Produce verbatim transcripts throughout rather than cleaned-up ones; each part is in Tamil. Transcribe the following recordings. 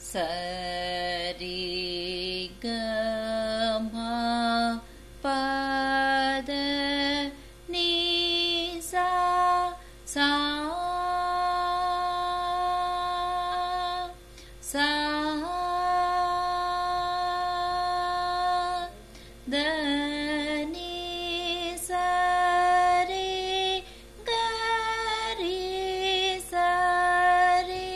சரி கமா பத நீ சா சா சா த நீ சரி கரி சரி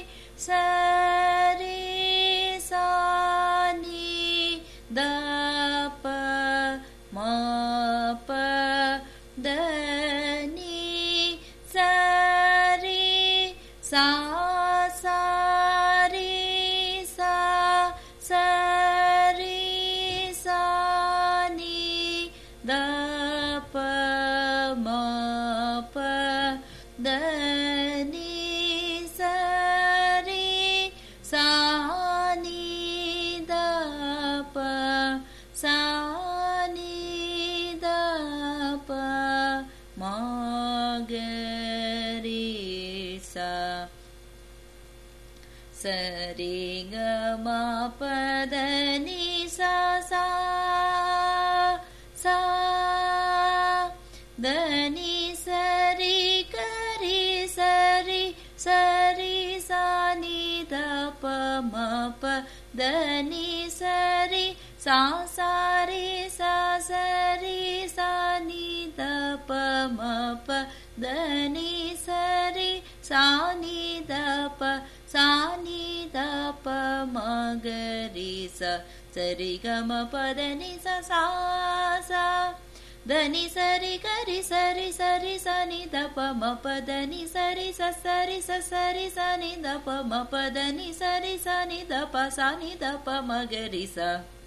சரி சா நீ த ப ம ப த நீ சரி சா சரி சா சரி சா நீ த ப ம ப த நீ சரி சா நீ த ப சா நீ த ப ம க ரி சா சரி க ம பத நீ சா சா சா த நீ சரி கரி சரி சரி சா நீ த ப ம ப த நீ சரி சா சரி சா சரி சா நீ த ப ம ப த நீ சரி சா நீ த ப சா நீ த ப ம க ரி ச சரி க ம பத நீ ச சா சா த நீ சரி கரி சரி சரி ச நீ த ப ம ப த நீ சரி ச சரி ச சரி ச நீ த ப ம ப த நீ சரி ச நீ த ப சா நீ த ப ம க ரி ச